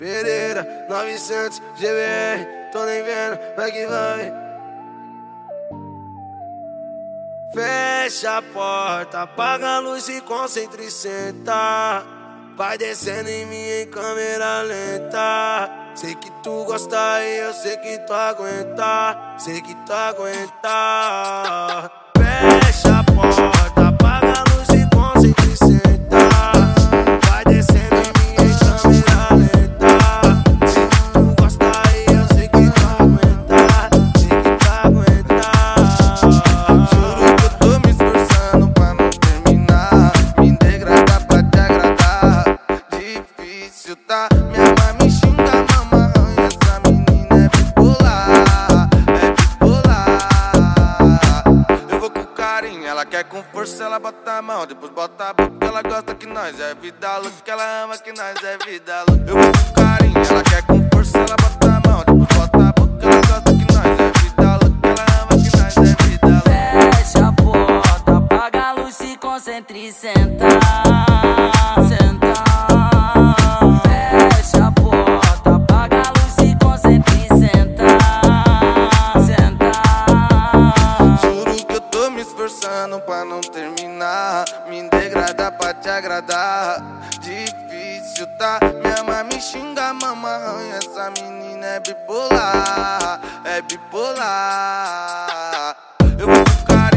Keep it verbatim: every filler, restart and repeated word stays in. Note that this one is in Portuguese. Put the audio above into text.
Pereira, novecentos, G B R, tô nem vendo, vai que vai. Fecha a porta, apaga a luz e concentra e senta. Vai descendo em mim em câmera lenta. Sei que tu gosta e eu sei que tu aguenta. Sei que tu aguenta. Fecha a porta, apaga a luz e concentra e senta. Vai descendo em mim em câmera lenta. Sei que tu gosta e eu sei que tu aguenta. Sei que tu aguenta. Juro que eu tô me esforçando pra não terminar. Me degradar pra te agradar. Difícil, tá? Minha mãe me xinga, mama arranha. Essa menina é bipolar, é bipolar. Eu vou com carinho, ela quer com força, ela bota a mão, depois bota a boca. Ela gosta que nós é vida louca, que ela ama que nós é vida louca. Eu vou com carinho, ela quer com força, ela bota a mão, depois bota a boca. Ela gosta que nós é vida louca, que ela ama que nós é vida louca. Fecha a porta, apaga a luz, se concentra e senta. Senta. Fecha a porta, apaga a luz, se concentra e senta. Senta. Juro que eu tô me esforçando pra não terminar. Me degradar pra te agradar. Difícil, tá? Minha mãe me xinga, mama arranha. Essa menina é bipolar, é bipolar. Eu vou com carinho.